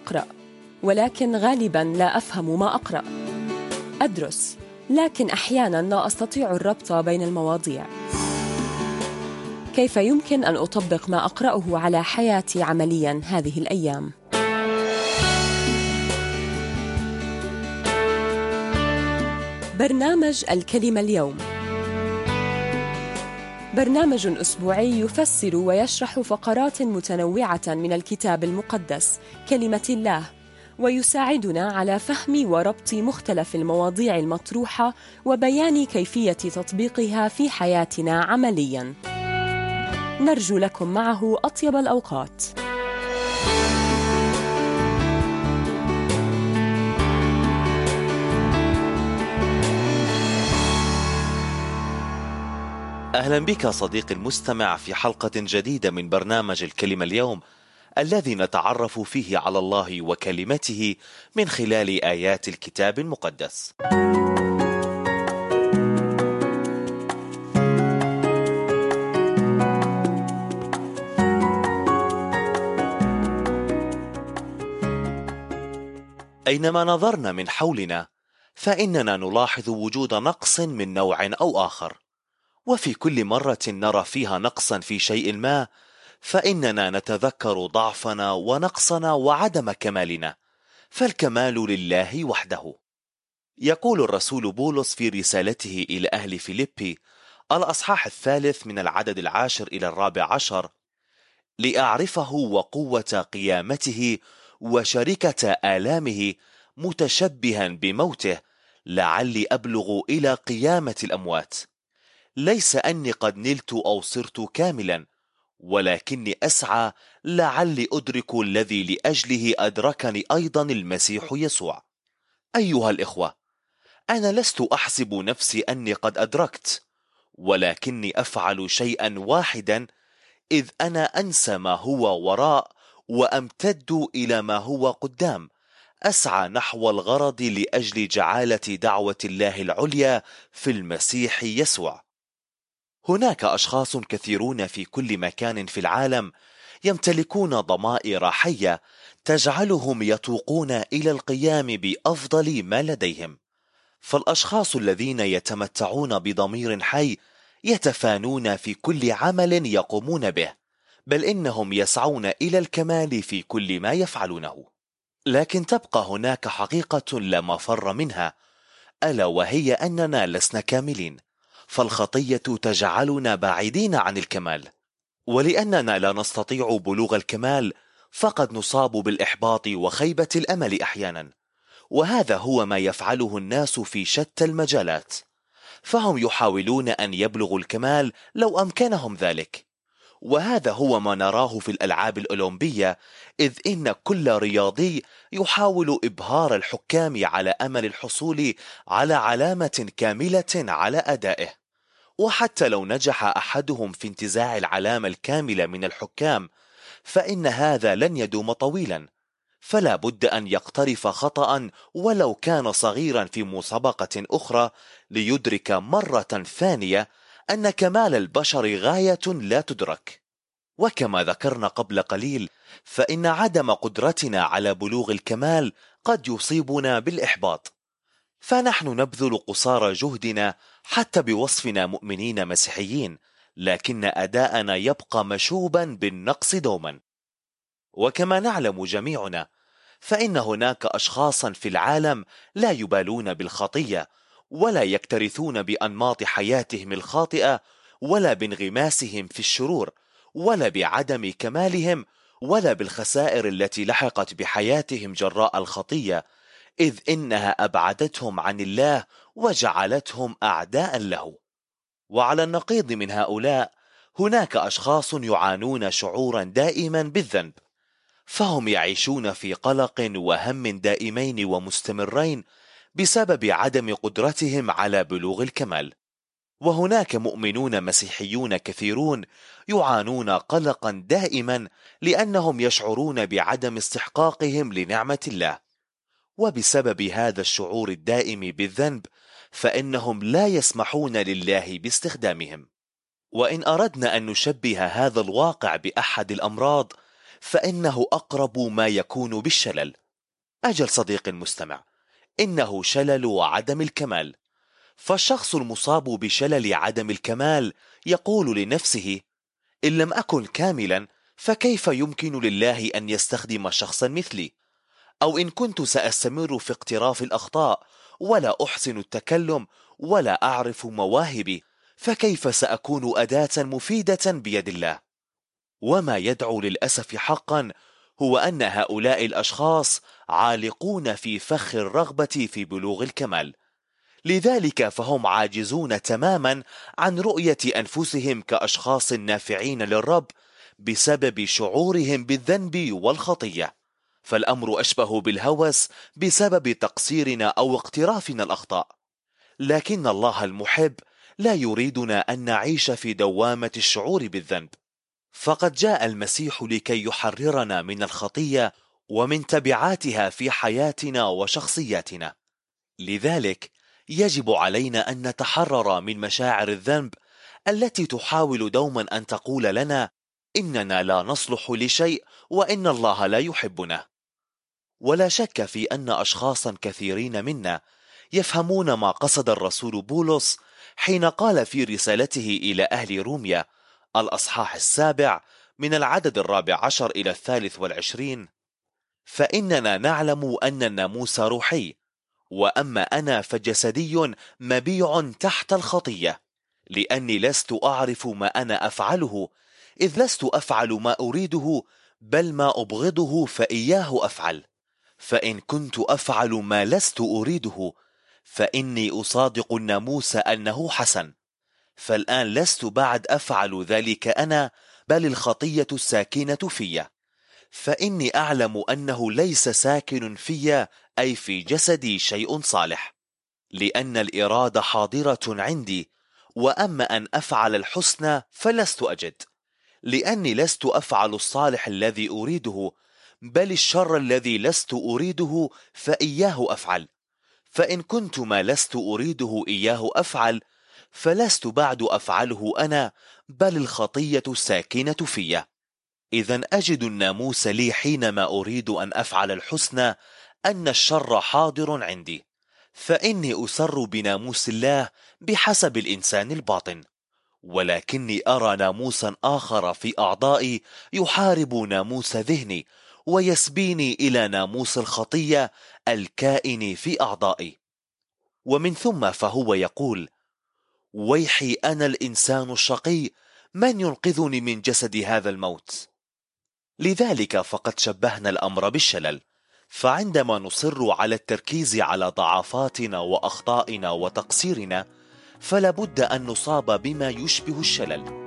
أقرأ، ولكن غالباً لا أفهم ما أقرأ. أدرس، لكن أحياناً لا أستطيع الربط بين المواضيع. كيف يمكن أن أطبق ما أقرأه على حياتي عملياً هذه الأيام؟ برنامج الكلمة اليوم برنامج أسبوعي يفسر ويشرح فقرات متنوعة من الكتاب المقدس كلمة الله، ويساعدنا على فهم وربط مختلف المواضيع المطروحة وبيان كيفية تطبيقها في حياتنا عملياً. نرجو لكم معه أطيب الأوقات. أهلا بك صديقي المستمع في حلقة جديدة من برنامج الكلمة اليوم، الذي نتعرف فيه على الله وكلمته من خلال آيات الكتاب المقدس. أينما نظرنا من حولنا فإننا نلاحظ وجود نقص من نوع أو آخر، وفي كل مرة نرى فيها نقصا في شيء ما فإننا نتذكر ضعفنا ونقصنا وعدم كمالنا، فالكمال لله وحده. يقول الرسول بولس في رسالته إلى أهل فيليبي الأصحاح 3 من العدد 10 إلى 14: لأعرفه وقوة قيامته وشركة آلامه متشبها بموته، لعلي أبلغ إلى قيامة الأموات. ليس أني قد نلت أو صرت كاملا، ولكني أسعى لعلي أدرك الذي لأجله أدركني أيضا المسيح يسوع. أيها الإخوة، أنا لست أحسب نفسي أني قد أدركت، ولكني أفعل شيئا واحدا، إذ أنا أنسى ما هو وراء وأمتد إلى ما هو قدام، أسعى نحو الغرض لأجل جعالة دعوة الله العليا في المسيح يسوع. هناك أشخاص كثيرون في كل مكان في العالم يمتلكون ضمائر حية تجعلهم يتوقون إلى القيام بأفضل ما لديهم. فالأشخاص الذين يتمتعون بضمير حي يتفانون في كل عمل يقومون به، بل إنهم يسعون إلى الكمال في كل ما يفعلونه. لكن تبقى هناك حقيقة لا مفر منها، ألا وهي أننا لسنا كاملين، فالخطية تجعلنا بعيدين عن الكمال. ولأننا لا نستطيع بلوغ الكمال فقد نصاب بالإحباط وخيبة الأمل أحيانا، وهذا هو ما يفعله الناس في شتى المجالات، فهم يحاولون أن يبلغوا الكمال لو أمكنهم ذلك. وهذا هو ما نراه في الألعاب الأولمبية، إذ إن كل رياضي يحاول إبهار الحكام على أمل الحصول على علامة كاملة على أدائه. وحتى لو نجح أحدهم في انتزاع العلامة الكاملة من الحكام فإن هذا لن يدوم طويلا، فلا بد أن يقترف خطأ ولو كان صغيرا في مسابقة أخرى ليدرك مرة ثانية أن كمال البشر غاية لا تدرك. وكما ذكرنا قبل قليل فإن عدم قدرتنا على بلوغ الكمال قد يصيبنا بالإحباط، فنحن نبذل قصارى جهدنا حتى بوصفنا مؤمنين مسيحيين، لكن أداءنا يبقى مشوبا بالنقص دوما. وكما نعلم جميعنا فإن هناك أشخاصا في العالم لا يبالون بالخطية، ولا يكترثون بأنماط حياتهم الخاطئة، ولا بانغماسهم في الشرور، ولا بعدم كمالهم، ولا بالخسائر التي لحقت بحياتهم جراء الخطية، إذ إنها أبعدتهم عن الله وجعلتهم أعداء له. وعلى النقيض من هؤلاء هناك أشخاص يعانون شعورا دائما بالذنب، فهم يعيشون في قلق وهم دائمين ومستمرين بسبب عدم قدرتهم على بلوغ الكمال. وهناك مؤمنون مسيحيون كثيرون يعانون قلقا دائما لأنهم يشعرون بعدم استحقاقهم لنعمة الله، وبسبب هذا الشعور الدائم بالذنب فإنهم لا يسمحون لله باستخدامهم. وإن أردنا أن نشبه هذا الواقع بأحد الأمراض فإنه أقرب ما يكون بالشلل. أجل صديقي المستمع، إنه شلل عدم الكمال. فالشخص المصاب بشلل عدم الكمال يقول لنفسه: إن لم أكن كاملا فكيف يمكن لله أن يستخدم شخصا مثلي؟ أو إن كنت سأستمر في اقتراف الأخطاء ولا أحسن التكلم ولا أعرف مواهبي، فكيف سأكون أداة مفيدة بيد الله؟ وما يدعو للأسف حقا هو أن هؤلاء الأشخاص عالقون في فخ الرغبة في بلوغ الكمال، لذلك فهم عاجزون تماما عن رؤية أنفسهم كأشخاص نافعين للرب بسبب شعورهم بالذنب والخطية. فالأمر أشبه بالهوس بسبب تقصيرنا أو اقترافنا الأخطاء. لكن الله المحب لا يريدنا أن نعيش في دوامة الشعور بالذنب، فقد جاء المسيح لكي يحررنا من الخطية ومن تبعاتها في حياتنا وشخصياتنا. لذلك يجب علينا أن نتحرر من مشاعر الذنب التي تحاول دوما أن تقول لنا إننا لا نصلح لشيء وإن الله لا يحبنا. ولا شك في أن أشخاصا كثيرين منا يفهمون ما قصد الرسول بولس حين قال في رسالته إلى أهل روميا الأصحاح 7 من العدد 14 إلى 23: فإننا نعلم أن الناموس روحي، وأما أنا فجسدي مبيع تحت الخطية، لأني لست أعرف ما أنا أفعله، إذ لست أفعل ما أريده بل ما أبغضه فإياه أفعل. فإن كنت أفعل ما لست أريده فإني أصادق الناموس أنه حسن. فالآن لست بعد أفعل ذلك أنا، بل الخطية الساكنة في. فإني أعلم أنه ليس ساكن في أي في جسدي شيء صالح، لأن الإرادة حاضرة عندي، وأما أن أفعل الحسنى فلست أجد، لأني لست أفعل الصالح الذي أريده بل الشر الذي لست أريده فإياه أفعل. فإن كنت ما لست أريده إياه أفعل فلست بعد أفعله أنا، بل الخطية الساكنة في. إذن أجد الناموس لي حينما أريد أن أفعل الحسنى أن الشر حاضر عندي، فإني أسر بناموس الله بحسب الإنسان الباطن، ولكني أرى ناموسا آخر في أعضائي يحارب ناموس ذهني ويسبيني إلى ناموس الخطية الكائن في أعضائي. ومن ثم فهو يقول: ويحي أنا الإنسان الشقي، من ينقذني من جسد هذا الموت؟ لذلك فقد شبهنا الأمر بالشلل، فعندما نصر على التركيز على ضعفاتنا وأخطائنا وتقصيرنا فلا بد أن نصاب بما يشبه الشلل.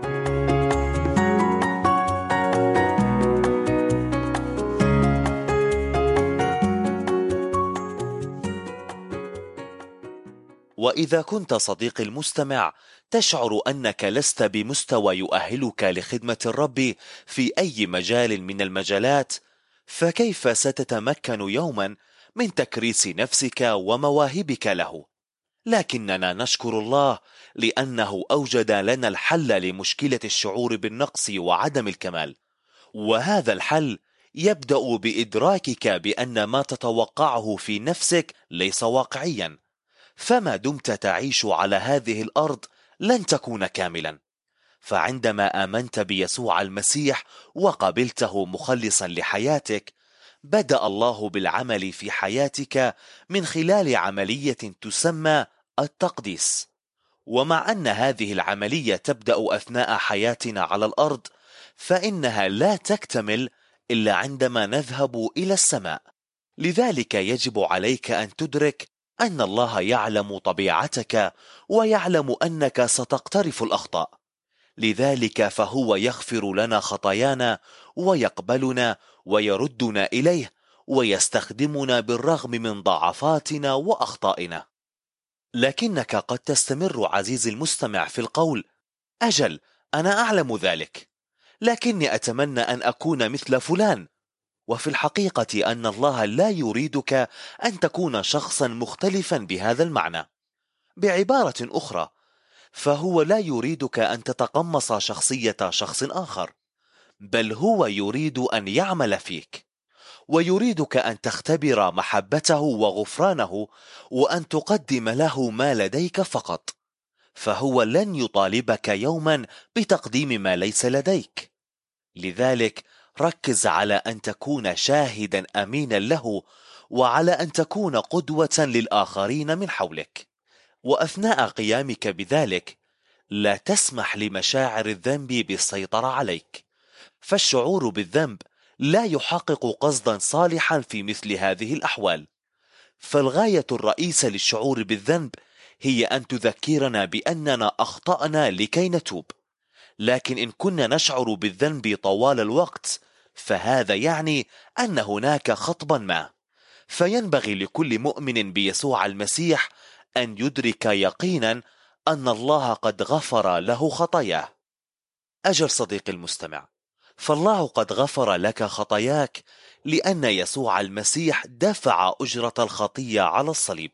وإذا كنت صديقي المستمع تشعر أنك لست بمستوى يؤهلك لخدمة الرب في أي مجال من المجالات، فكيف ستتمكن يوما من تكريس نفسك ومواهبك له؟ لكننا نشكر الله لأنه أوجد لنا الحل لمشكلة الشعور بالنقص وعدم الكمال، وهذا الحل يبدأ بإدراكك بأن ما تتوقعه في نفسك ليس واقعيا. فما دمت تعيش على هذه الأرض لن تكون كاملا، فعندما آمنت بيسوع المسيح وقبلته مخلصا لحياتك بدأ الله بالعمل في حياتك من خلال عملية تسمى التقديس. ومع أن هذه العملية تبدأ أثناء حياتنا على الأرض فإنها لا تكتمل إلا عندما نذهب إلى السماء. لذلك يجب عليك أن تدرك أن الله يعلم طبيعتك ويعلم أنك ستقترف الأخطاء، لذلك فهو يغفر لنا خطايانا ويقبلنا ويردنا إليه ويستخدمنا بالرغم من ضعفاتنا وأخطائنا. لكنك قد تستمر عزيزي المستمع في القول: أجل أنا أعلم ذلك، لكني أتمنى أن أكون مثل فلان. وفي الحقيقة أن الله لا يريدك أن تكون شخصا مختلفا بهذا المعنى. بعبارة أخرى، فهو لا يريدك أن تتقمص شخصية شخص آخر، بل هو يريد أن يعمل فيك، ويريدك أن تختبر محبته وغفرانه، وأن تقدم له ما لديك فقط، فهو لن يطالبك يوما بتقديم ما ليس لديك. لذلك ركز على أن تكون شاهدا أمينا له، وعلى أن تكون قدوة للآخرين من حولك. وأثناء قيامك بذلك لا تسمح لمشاعر الذنب بالسيطرة عليك، فالشعور بالذنب لا يحقق قصدا صالحا في مثل هذه الأحوال. فالغاية الرئيسة للشعور بالذنب هي أن تذكرنا بأننا أخطأنا لكي نتوب. لكن إن كنا نشعر بالذنب طوال الوقت فهذا يعني أن هناك خطبا ما. فينبغي لكل مؤمن بيسوع المسيح أن يدرك يقينا أن الله قد غفر له خطاياه. أجل صديقي المستمع، فالله قد غفر لك خطاياك لأن يسوع المسيح دفع أجرة الخطية على الصليب.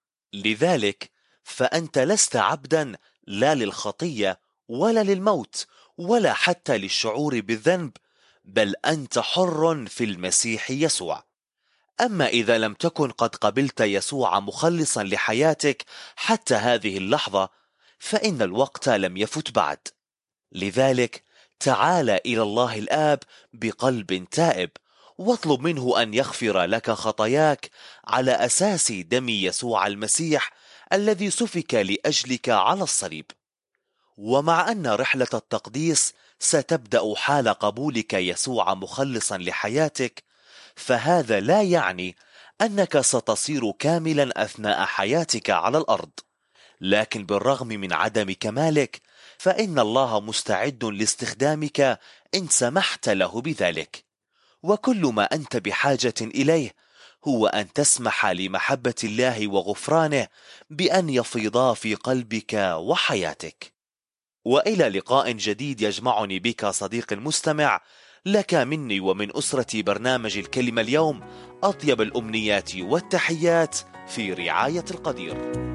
لذلك فأنت لست عبدا لا للخطية ولا للموت ولا حتى للشعور بالذنب، بل أنت حر في المسيح يسوع. أما إذا لم تكن قد قبلت يسوع مخلصا لحياتك حتى هذه اللحظة فإن الوقت لم يفت بعد. لذلك تعال إلى الله الآب بقلب تائب، واطلب منه أن يغفر لك خطاياك على أساس دم يسوع المسيح الذي سفك لأجلك على الصليب. ومع أن رحلة التقديس ستبدأ حال قبولك يسوع مخلصا لحياتك، فهذا لا يعني أنك ستصير كاملا أثناء حياتك على الأرض. لكن بالرغم من عدم كمالك فإن الله مستعد لاستخدامك إن سمحت له بذلك. وكل ما أنت بحاجة إليه هو أن تسمح لمحبة الله وغفرانه بأن يفيضا في قلبك وحياتك. وإلى لقاء جديد يجمعني بك صديقي المستمع. لك مني ومن أسرة برنامج الكلمة اليوم أطيب الأمنيات والتحيات في رعاية القدير.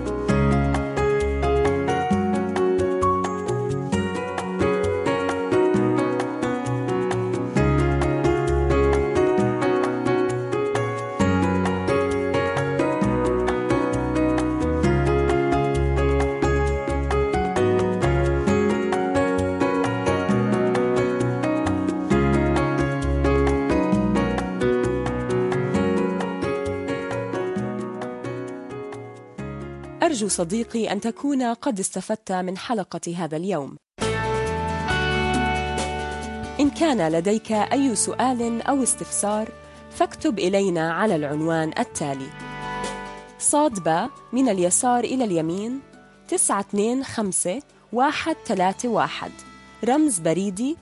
أرجو صديقي أن تكون قد استفدت من حلقة هذا اليوم. إن كان لديك أي سؤال أو استفسار فاكتب إلينا على العنوان التالي: ص/ب من اليسار إلى اليمين 925131 رمز بريدي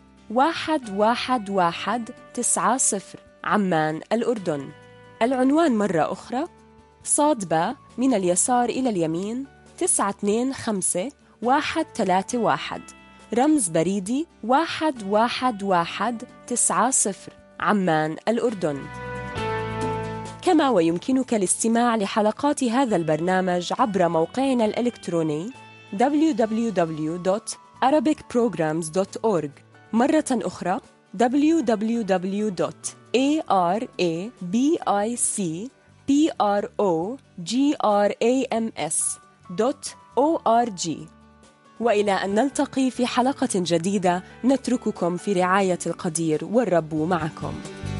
11190 عمان الأردن. العنوان مرة أخرى: ص/ب من اليسار إلى اليمين 925131 رمز بريدي 11190 عمان الأردن. كما ويمكنك الاستماع لحلقات هذا البرنامج عبر موقعنا الإلكتروني www.arabicprograms.org. مرة أخرى www.arabicprograms.org. وإلى أن نلتقي في حلقة جديدة نترككم في رعاية القدير والرب معكم.